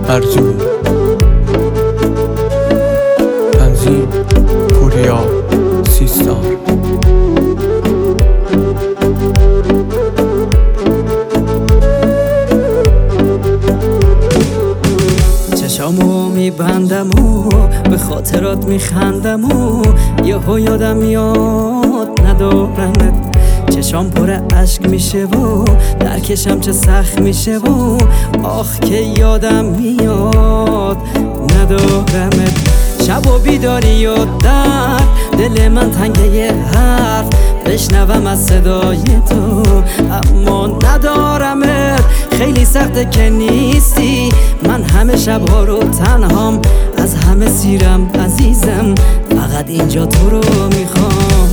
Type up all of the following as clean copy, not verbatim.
ارزو تنظیم پوریا سیستار. چشامو میبندم و به خاطرات میخندم و یهو یادم میاد ندارمت. چشام پر اشک میشه و درکشم چه سخت میشه و آخ که یادم میاد ندارمت. شب و بیداری و درد دل من تنگه یه حرف بشنوم از صدای تو، اما ندارمت. خیلی سخته که نیستی، من همه شبها رو تنهام، از همه سیرم عزیزم، فقط اینجا تو رو میخوام.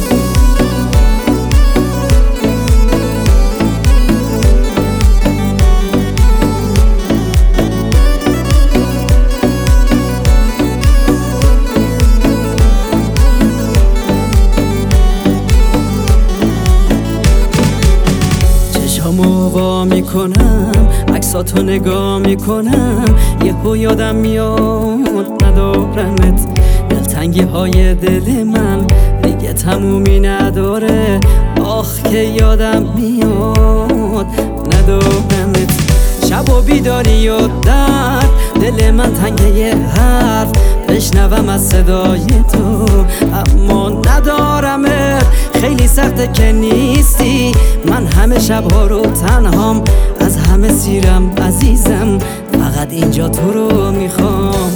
چشامو وا میکنم، عکساتو نگاه میکنم، یهو یادم میاد ندارمت. دلتنگی های دل من دیگه تمومی نداره، آخ که یادم میاد ندارمت. شب و بیداری و درد دل من تنگه یه حرف بشنوم از صدای تو، اما ندارمت. خیلی سخته که نیستی، من همه شبها رو تنهام، از همه سیرم عزیزم، فقط اینجا تو رو میخوام.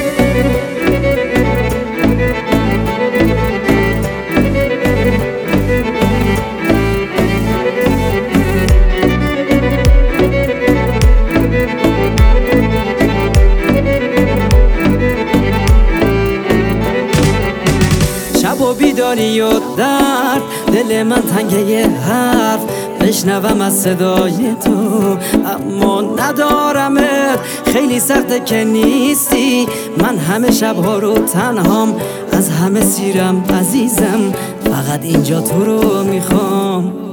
شب و بیداری و درد دل من تنگه یه حرف بشنوم از صدای تو، اما ندارمت. خیلی سخته که نیستی، من همه شبها رو تنهام، از همه سیرم عزیزم، فقط اینجا تو رو میخوام.